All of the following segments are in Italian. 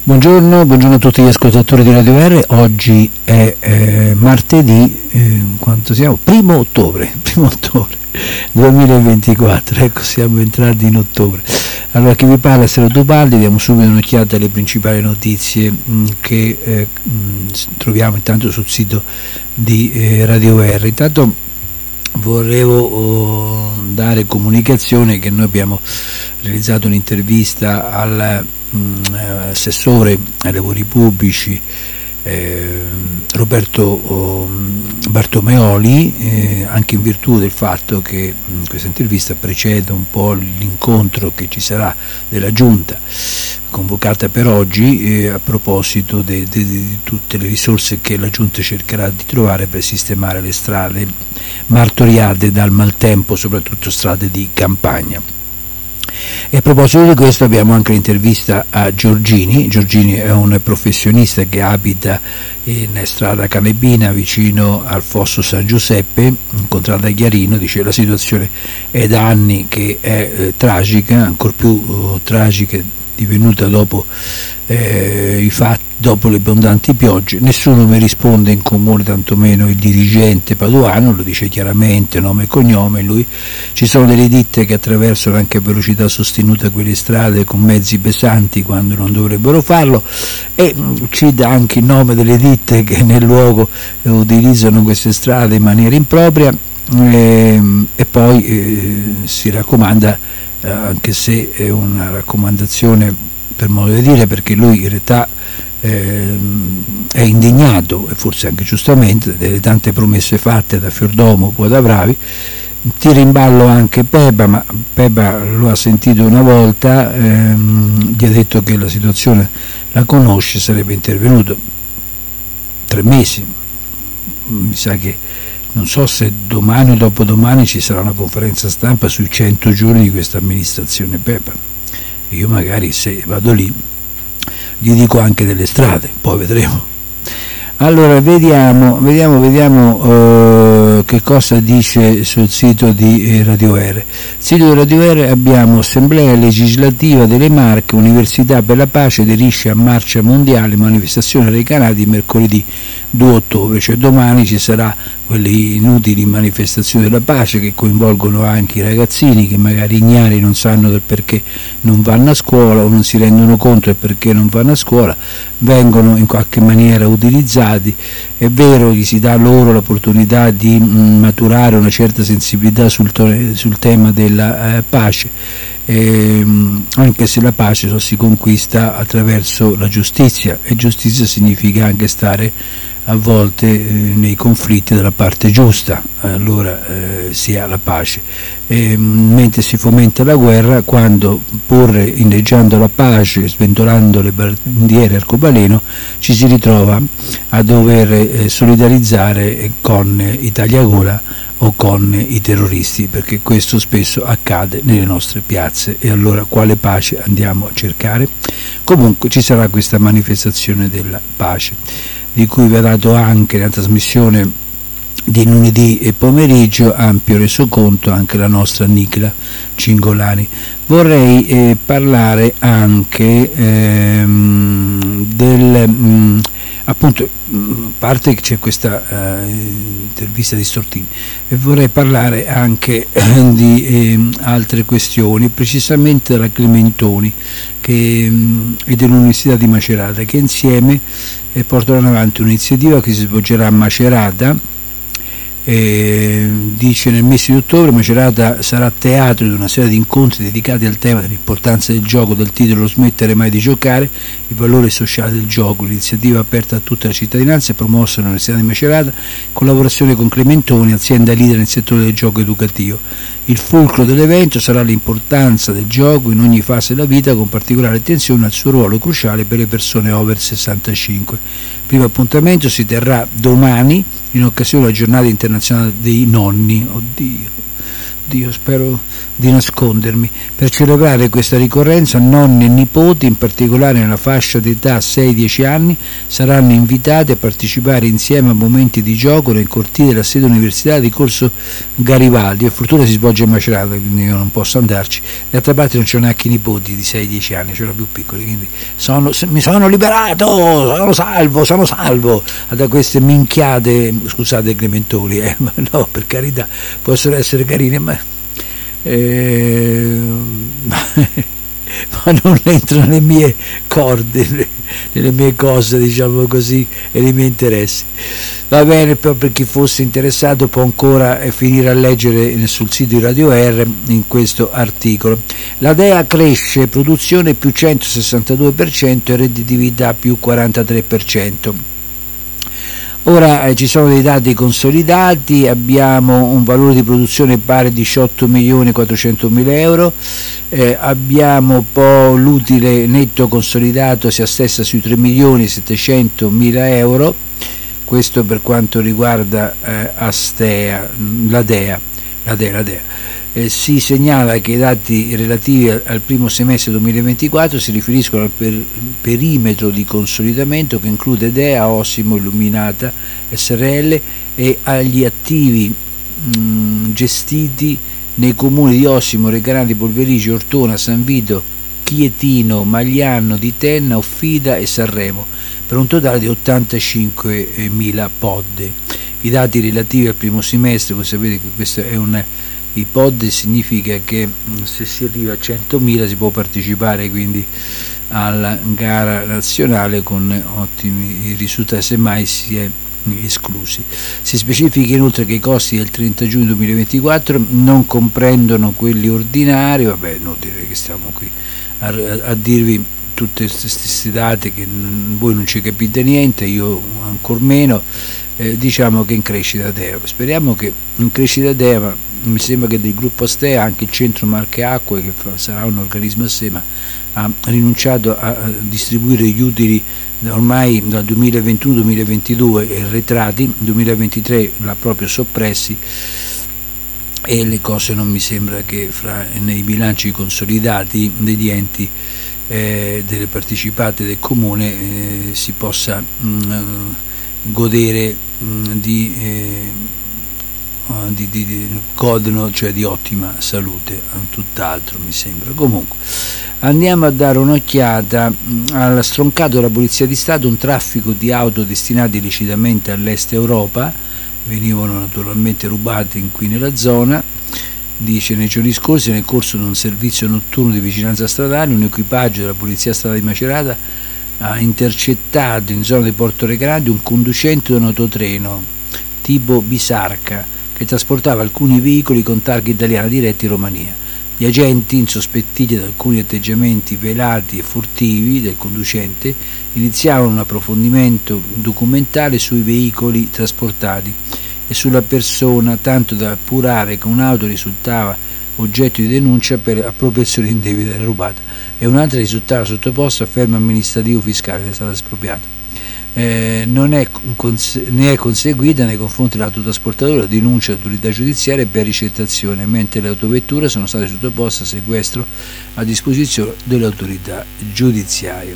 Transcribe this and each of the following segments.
Buongiorno a tutti gli ascoltatori di Radio R. Oggi è martedì, quanto siamo? Primo ottobre 2024, ecco, siamo entrati in ottobre. Allora, chi vi parla è Sergio Dubaldi, diamo subito un'occhiata alle principali notizie che troviamo intanto sul sito di Radio R. Intanto volevo dare comunicazione che noi abbiamo realizzato un'intervista all'assessore ai lavori pubblici Roberto Bartomeoli, anche in virtù del fatto che questa intervista precede un po' l'incontro che ci sarà della Giunta convocata per oggi a proposito di tutte le risorse che la Giunta cercherà di trovare per sistemare le strade martoriate dal maltempo, soprattutto strade di campagna. E a proposito di questo abbiamo anche l'intervista a Giorgini. Giorgini è un professionista che abita in strada Canebina vicino al fosso San Giuseppe, incontrata a Chiarino. Dice: la situazione è da anni che è tragica, ancor più tragica divenuta dopo i fatti, dopo le abbondanti piogge. Nessuno mi risponde in comune, tantomeno il dirigente paduano, lo dice chiaramente, nome e cognome. Lui: ci sono delle ditte che attraversano anche a velocità sostenuta quelle strade con mezzi pesanti quando non dovrebbero farlo, e ci dà anche il nome delle ditte che nel luogo utilizzano queste strade in maniera impropria, e poi si raccomanda, anche se è una raccomandazione per modo di dire, perché lui in realtà è indignato, e forse anche giustamente, delle tante promesse fatte da Fiordomo poi da Bravi. Tira in ballo anche Peba, ma Peba lo ha sentito una volta, gli ha detto che la situazione la conosce, sarebbe intervenuto 3 mesi. Mi sa che, non so se domani o dopodomani ci sarà una conferenza stampa sui 100 giorni di questa amministrazione Peba. Io magari, se vado lì, gli dico anche delle strade, poi vedremo. Allora vediamo che cosa dice sul sito di Radio R. Sito di Radio R abbiamo: Assemblea legislativa delle Marche, Università per la Pace aderisce a marcia mondiale, manifestazione recanati mercoledì 2 ottobre, cioè domani ci sarà quelle inutili manifestazioni della pace che coinvolgono anche i ragazzini che magari ignari, non sanno del perché non vanno a scuola o non si rendono conto del perché non vanno a scuola, vengono in qualche maniera utilizzati. È vero, gli si dà loro l'opportunità di maturare una certa sensibilità sul tema della pace, anche se la pace si conquista attraverso la giustizia, e giustizia significa anche stare a volte nei conflitti dalla parte giusta, allora si ha la pace. Mentre si fomenta la guerra, quando pur inneggiando la pace, sventolando le bandiere arcobaleno, ci si ritrova a dover solidarizzare con i tagliagola o con i terroristi, perché questo spesso accade nelle nostre piazze. E allora quale pace andiamo a cercare? Comunque ci sarà questa manifestazione della pace, di cui vi ha dato anche la trasmissione di lunedì e pomeriggio ampio resoconto anche la nostra Nicla Cingolani. Vorrei parlare anche appunto, a parte che c'è questa intervista di Stortini, e vorrei parlare anche di altre questioni, precisamente della Clementoni e dell'Università di Macerata, che insieme porteranno avanti un'iniziativa che si svolgerà a Macerata. Dice: nel mese di ottobre Macerata sarà teatro di una serie di incontri dedicati al tema dell'importanza del gioco, dal titolo "Smettere mai di giocare, il valore sociale del gioco". L'iniziativa, aperta a tutta la cittadinanza, è promossa dall'Università di Macerata in collaborazione con Clementoni, azienda leader nel settore del gioco educativo. Il fulcro dell'evento sarà l'importanza del gioco in ogni fase della vita, con particolare attenzione al suo ruolo cruciale per le persone over 65. Il primo appuntamento si terrà domani in occasione della giornata internazionale dei nonni. Dio, spero di nascondermi. Per celebrare questa ricorrenza, nonni e nipoti, in particolare nella fascia d'età 6-10 anni, saranno invitati a partecipare insieme a momenti di gioco nel cortile della sede universitaria di Corso Garibaldi. Per fortuna si svolge a Macerata, quindi io non posso andarci. D'altra parte non c'ho neanche i nipoti di 6-10 anni, c'erano più piccoli, quindi mi sono liberato, sono salvo da queste minchiate, scusate Clementoli, ma no, per carità, possono essere carine, ma non entrano nelle mie corde, nelle mie cose, diciamo così, e nei miei interessi. Va bene, per chi fosse interessato può ancora finire a leggere sul sito di Radio R in questo articolo. La DEA cresce, produzione più 162% e redditività più 43%. Ora ci sono dei dati consolidati, abbiamo un valore di produzione pari a 18.400.000 euro, abbiamo poi l'utile netto consolidato si assesta sui 3.700.000 euro, questo per quanto riguarda Astea, la DEA. Si segnala che i dati relativi al primo semestre 2024 si riferiscono al perimetro di consolidamento che include DEA, Osimo, Illuminata, SRL e agli attivi gestiti nei comuni di Osimo, Recanati, Polverice, Ortona, San Vito, Chietino, Magliano di Tenna, Offida e Sanremo, per un totale di 85.000 POD. I dati relativi al primo semestre, voi sapete che questo è i POD significa che se si arriva a 100.000 si può partecipare quindi alla gara nazionale con ottimi risultati, semmai si è esclusi. Si specifica inoltre che i costi del 30 giugno 2024 non comprendono quelli ordinari, vabbè, non dire che stiamo qui a dirvi tutte queste date che voi non ci capite niente, io ancor meno. Diciamo che in crescita DEA, speriamo che in crescita DEA, ma mi sembra che del gruppo Astea anche il centro Marche Acque, che sarà un organismo a sé, ma ha rinunciato a distribuire gli utili ormai dal 2021-2022 e arretrati, 2023 l'ha proprio soppressi, e le cose non mi sembra che nei bilanci consolidati degli enti delle partecipate del comune si possa godere godono, cioè di ottima salute, tutt'altro mi sembra. Comunque andiamo a dare un'occhiata alla stroncato della Polizia di Stato un traffico di auto destinate illecitamente all'est Europa, venivano naturalmente rubate qui nella zona. Dice: nei giorni scorsi, nel corso di un servizio notturno di vigilanza stradale, un equipaggio della Polizia Stradale di Macerata ha intercettato in zona di Porto Recanati un conducente di un autotreno tipo Bisarca che trasportava alcuni veicoli con targa italiana diretti in Romania. Gli agenti, insospettiti da alcuni atteggiamenti velati e furtivi del conducente, iniziavano un approfondimento documentale sui veicoli trasportati e sulla persona, tanto da appurare che un'auto risultava oggetto di denuncia per appropriazione indebita della rubata e un'altra risultava sottoposta a fermo amministrativo fiscale che è stata espropriata. Ne è conseguita nei confronti dell'autotrasportatore la denuncia all'autorità giudiziaria per ricettazione, mentre le autovetture sono state sottoposte a sequestro a disposizione dell'autorità giudiziaria.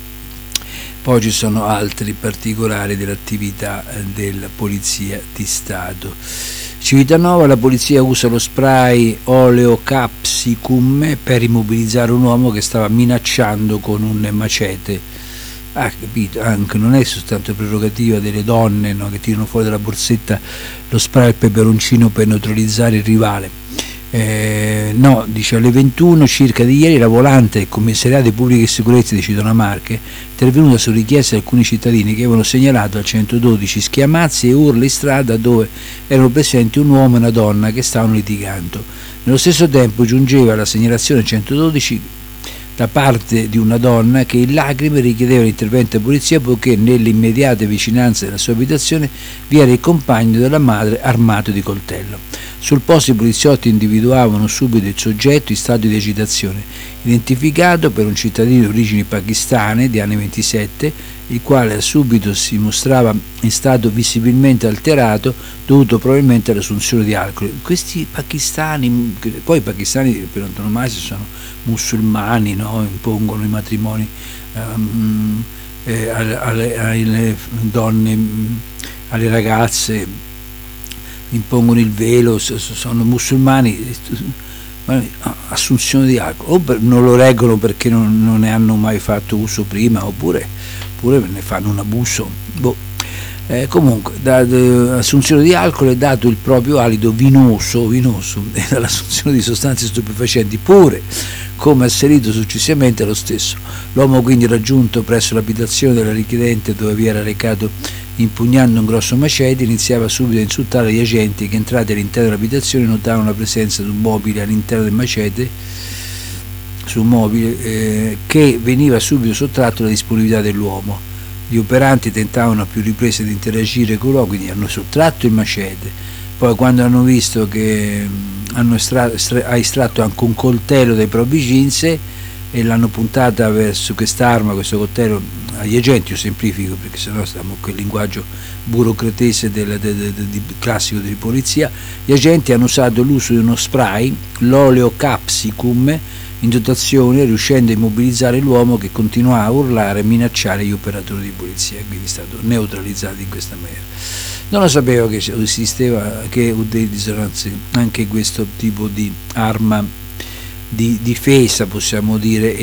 Poi ci sono altri particolari dell'attività della Polizia di Stato. Civitanova, la polizia usa lo spray oleo capsicum per immobilizzare un uomo che stava minacciando con un macete. Capito, anche non è soltanto prerogativa delle donne, no, che tirano fuori dalla borsetta lo spray al peperoncino per neutralizzare il rivale. No, dice alle 21 circa di ieri la volante del commissariato di pubblica sicurezza di Citona Marche è intervenuta su richiesta di alcuni cittadini che avevano segnalato al 112 schiamazzi e urla in strada dove erano presenti un uomo e una donna che stavano litigando. Nello stesso tempo giungeva la segnalazione al 112 da parte di una donna che in lacrime richiedeva l'intervento della polizia poiché nelle immediate vicinanze della sua abitazione vi era il compagno della madre armato di coltello. Sul posto i poliziotti individuavano subito il soggetto in stato di agitazione, identificato per un cittadino di origini pakistane di anni 27 il quale subito si mostrava in stato visibilmente alterato, dovuto probabilmente all'assunzione di alcol. Questi pakistani, poi i pakistani per antonomasia sono musulmani, no? Impongono i matrimoni alle donne, alle ragazze, impongono il velo, sono musulmani, assunzione di alcol, o non lo reggono perché non ne hanno mai fatto uso prima, oppure ne fanno un abuso. Comunque dall'assunzione di alcol è dato il proprio alido vinoso e dall'assunzione di sostanze stupefacenti pure, come asserito successivamente lo stesso. L'uomo quindi raggiunto presso l'abitazione della richiedente dove vi era recato impugnando un grosso macete, iniziava subito a insultare gli agenti che, entrati all'interno dell'abitazione, notavano la presenza di un mobile all'interno del macete, che veniva subito sottratto alla disponibilità dell'uomo. Gli operanti tentavano a più riprese di interagire con l'uomo, quindi hanno sottratto il macete. Poi, quando hanno visto che ha estratto anche un coltello dai propri jeans e l'hanno puntata verso quest'arma, questo coltello, agli agenti, io semplifico perché sennò stiamo con quel linguaggio burocratese classico di polizia, gli agenti hanno usato l'uso di uno spray, l'oleo capsicum, in dotazione, riuscendo a immobilizzare l'uomo, che continuava a urlare e minacciare gli operatori di polizia, quindi è stato neutralizzato in questa maniera. Non lo sapevo che esisteva, che utilizzano anche questo tipo di arma di difesa, possiamo dire,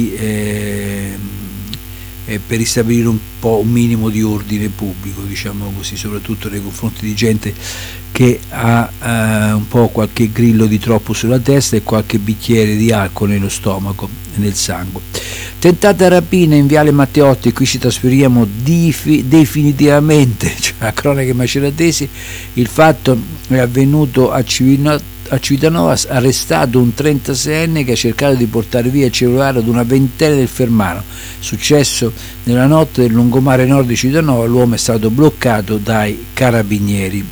per ristabilire un minimo di ordine pubblico, diciamo così, soprattutto nei confronti di gente che ha un po' qualche grillo di troppo sulla testa e qualche bicchiere di alcol nello stomaco e nel sangue. Tentata rapina in Viale Matteotti, qui ci trasferiamo definitivamente, cioè a cronache maceratesi. Il fatto è avvenuto a Civitanova, arrestato un 36enne che ha cercato di portare via il cellulare ad una ventenne del Fermano. Successo nella notte del lungomare nord di Civitanova, l'uomo è stato bloccato dai carabinieri.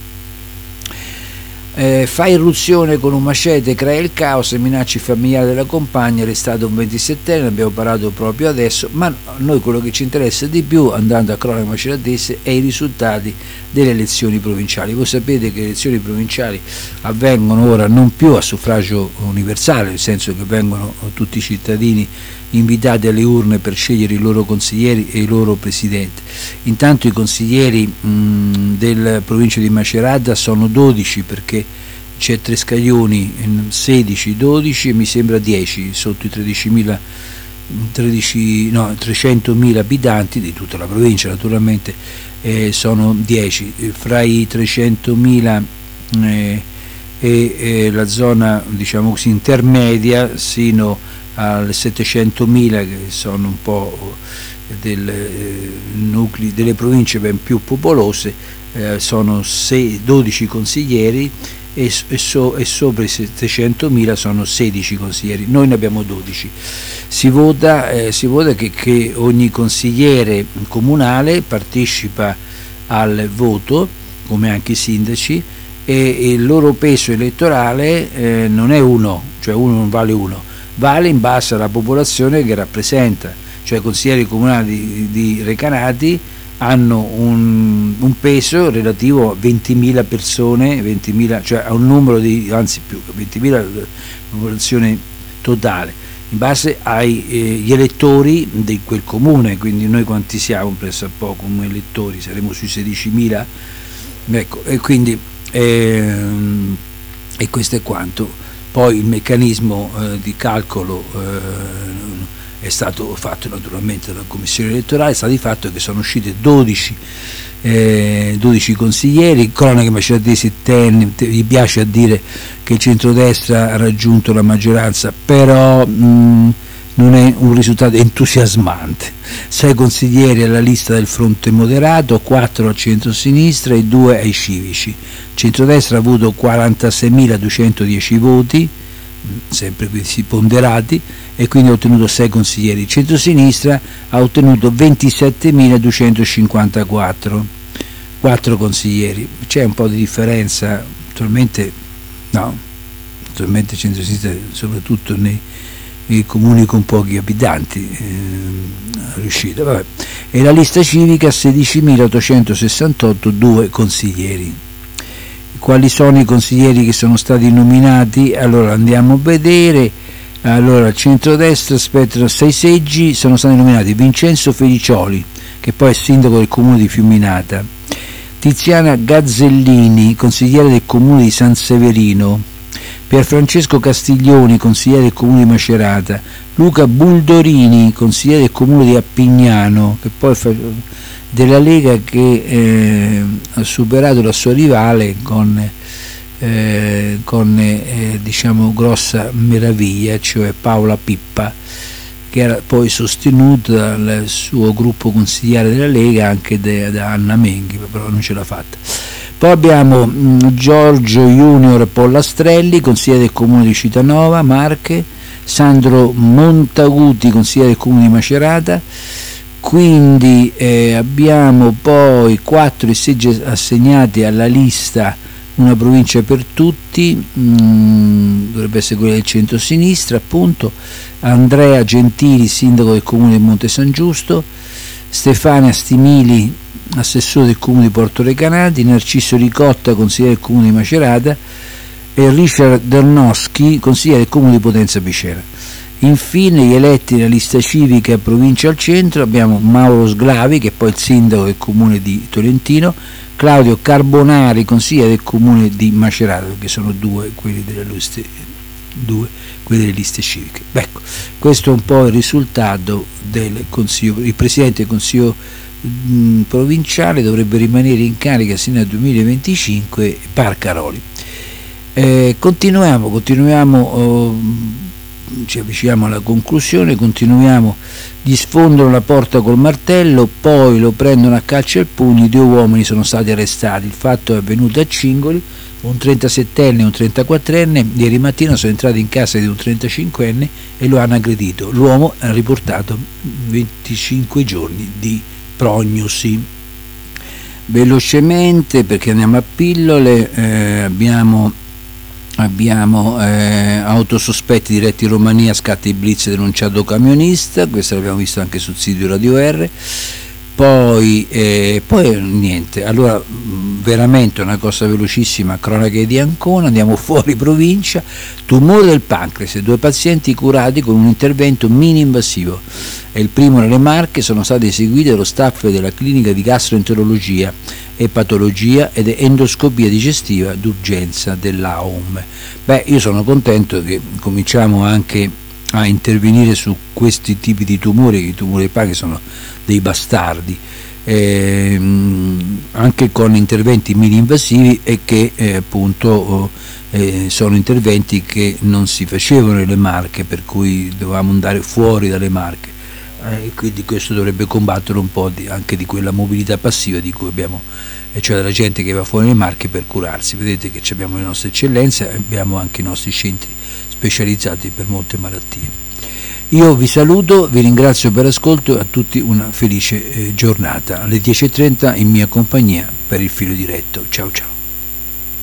Fa irruzione con un macete, crea il caos e minaccia i familiari della compagna, arrestato un 27enne, ne abbiamo parlato proprio adesso, ma noi quello che ci interessa di più, andando a cronache maceratese, è i risultati delle elezioni provinciali. Voi sapete che le elezioni provinciali avvengono ora non più a suffragio universale, nel senso che vengono tutti i cittadini invitati alle urne per scegliere i loro consiglieri e i loro presidenti. Intanto i consiglieri della provincia di Macerata sono 12, perché c'è Trescaglioni 16, 12 e mi sembra 10 sotto i 300.000 abitanti di tutta la provincia, naturalmente sono 10 fra i 300.000 e la zona, diciamo così, intermedia sino alle 700.000, che sono un po' nuclei delle province ben più popolose. Sono 12 consiglieri e sopra i 700.000 sono 16 consiglieri, noi ne abbiamo 12. Si vota che ogni consigliere comunale partecipa al voto, come anche i sindaci, e il loro peso elettorale non è uno, cioè uno non vale uno, vale in base alla popolazione che rappresenta, cioè i consiglieri comunali di Recanati hanno un peso relativo a 20.000 persone, cioè a un numero di, anzi più, 20.000 popolazione totale, in base agli elettori di quel comune. Quindi noi quanti siamo pressappoco come elettori? Saremo sui 16.000, ecco, e quindi e questo è quanto. Poi il meccanismo di calcolo è stato fatto naturalmente dalla commissione elettorale, è stato di fatto che sono uscite 12 consiglieri. Cronache maceratesi gli piace a dire che il centrodestra ha raggiunto la maggioranza, però non è un risultato entusiasmante. 6 consiglieri alla lista del fronte moderato, 4 al centro-sinistra e 2 ai civici. Il centrodestra ha avuto 46.210 voti, sempre questi ponderati, e quindi ha ottenuto 6 consiglieri. Il centro-sinistra ha ottenuto 27.254, 4 consiglieri. C'è un po' di differenza, naturalmente no, naturalmente il centro-sinistra, soprattutto nei comuni con pochi abitanti, è riuscito. Vabbè. e la lista civica 16.868, 2 consiglieri. Quali sono i consiglieri che sono stati nominati? Allora andiamo a vedere. Allora, al centrodestra spettano 6 seggi, sono stati nominati Vincenzo Felicioli, che poi è sindaco del comune di Fiuminata, Tiziana Gazzellini, consigliere del comune di San Severino, Pierfrancesco Castiglioni, consigliere del comune di Macerata, Luca Buldorini, consigliere del comune di Appignano, che poi della Lega, che ha superato la sua rivale con diciamo grossa meraviglia, cioè Paola Pippa, che era poi sostenuta dal suo gruppo consigliare della Lega anche da Anna Menghi, però non ce l'ha fatta. Poi abbiamo Giorgio Junior Pollastrelli, consigliere del comune di Citanova, Marche, Sandro Montaguti, consigliere del comune di Macerata. Quindi abbiamo poi 4 seggi assegnati alla lista Una provincia per tutti, dovrebbe essere quella del centro-sinistra, appunto. Andrea Gentili, sindaco del comune di Monte San Giusto, Stefania Stimili, assessore del comune di Porto Recanati, Narciso Ricotta, consigliere del comune di Macerata, e Richard Darnoschi, consigliere del comune di Potenza Picena. Infine gli eletti nella lista civica provincia al centro abbiamo Mauro Sglavi, che è poi il sindaco del comune di Tolentino, Claudio Carbonari, consigliere del comune di Macerata, perché sono due quelli delle liste civiche. Ecco, questo è un po' il risultato del consiglio. Il presidente del consiglio provinciale dovrebbe rimanere in carica sino al 2025, Parcaroli. Continuiamo, ci avviciniamo alla conclusione, continuiamo. Gli sfondano la porta col martello, poi lo prendono a calci al pugno, 2 uomini sono stati arrestati. Il fatto è avvenuto a Cingoli, un 37enne e un 34enne ieri mattina sono entrati in casa di un 35enne e lo hanno aggredito. L'uomo ha riportato 25 giorni di prognosi. Velocemente, perché andiamo a pillole, abbiamo autosospetti diretti in Romania, scatti di blitz denunciato camionista, questo l'abbiamo visto anche sul sito Radio R. Poi niente, allora veramente una cosa velocissima, cronache di Ancona. Andiamo fuori provincia, tumore del pancreas, 2 pazienti curati con un intervento mini-invasivo, è il primo nelle Marche, sono stati eseguiti dallo staff della clinica di gastroenterologia, epatologia ed endoscopia digestiva d'urgenza dell'AOM. Io sono contento che cominciamo anche a intervenire su questi tipi di tumori, che i tumori del pancreas sono dei bastardi, anche con interventi mini-invasivi e che appunto sono interventi che non si facevano nelle Marche, per cui dovevamo andare fuori dalle Marche. E quindi questo dovrebbe combattere un po' anche di quella mobilità passiva di cui abbiamo, cioè della gente che va fuori le Marche per curarsi. Vedete che abbiamo le nostre eccellenze, abbiamo anche i nostri centri specializzati per molte malattie. Io vi saluto, vi ringrazio per l'ascolto, a tutti una felice giornata. Alle 10:30 in mia compagnia per il filo diretto. Ciao ciao.